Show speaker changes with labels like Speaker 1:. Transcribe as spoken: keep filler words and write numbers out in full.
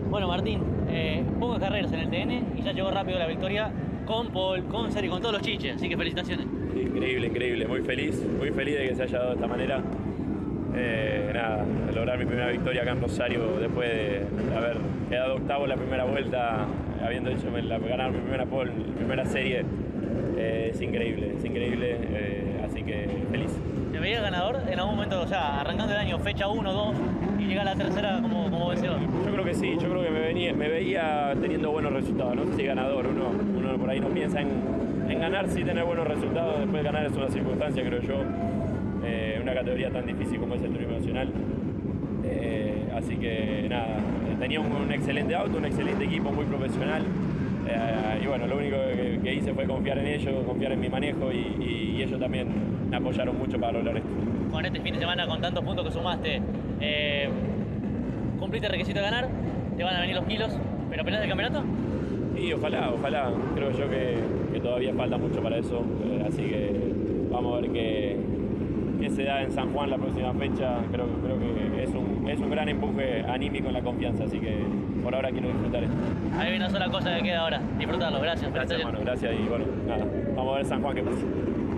Speaker 1: Bueno, Martín, eh, pocas carreras en el T N y ya llegó rápido la victoria con Paul, con Ser y con todos los chiches, así que felicitaciones.
Speaker 2: Increíble, increíble, muy feliz, muy feliz de que se haya dado de esta manera. Eh, nada, lograr mi primera victoria acá en Rosario después de haber quedado octavo en la primera vuelta, habiendo hecho la, ganar mi primera pole, mi primera serie, eh, es increíble, es increíble, eh, así que feliz.
Speaker 1: ¿Te veías ganador en algún momento, o sea, arrancando el año, fecha uno, dos, y llegar a la tercera como, como vencedor?
Speaker 2: Yo creo que sí, yo creo que me, venía, me veía teniendo buenos resultados, no sé si ganador, uno, uno por ahí no piensa en, en ganar, sí tener buenos resultados, después ganar es una circunstancia, creo yo. Eh, una categoría tan difícil como es el turismo nacional, eh, así que nada, tenía un, un excelente auto, un excelente equipo, muy profesional, eh, y bueno, lo único que, que hice fue confiar en ellos, confiar en mi manejo y, y, y ellos también me apoyaron mucho para lograr esto.
Speaker 1: Con este fin de semana, con tantos puntos que sumaste, eh, cumpliste el requisito de ganar, te van a venir los kilos, pero ¿peleas del campeonato?
Speaker 2: Y ojalá, ojalá, creo yo que, que todavía falta mucho para eso, eh, así que vamos a ver qué que se da en San Juan la próxima fecha. Creo, creo que es un, es un gran empuje anímico en la confianza, así que por ahora quiero disfrutar esto.
Speaker 1: Hay una sola cosa que queda ahora, disfrutarlo. Gracias.
Speaker 2: Gracias, hermano, gracias y bueno, nada, vamos a ver San Juan qué pasa.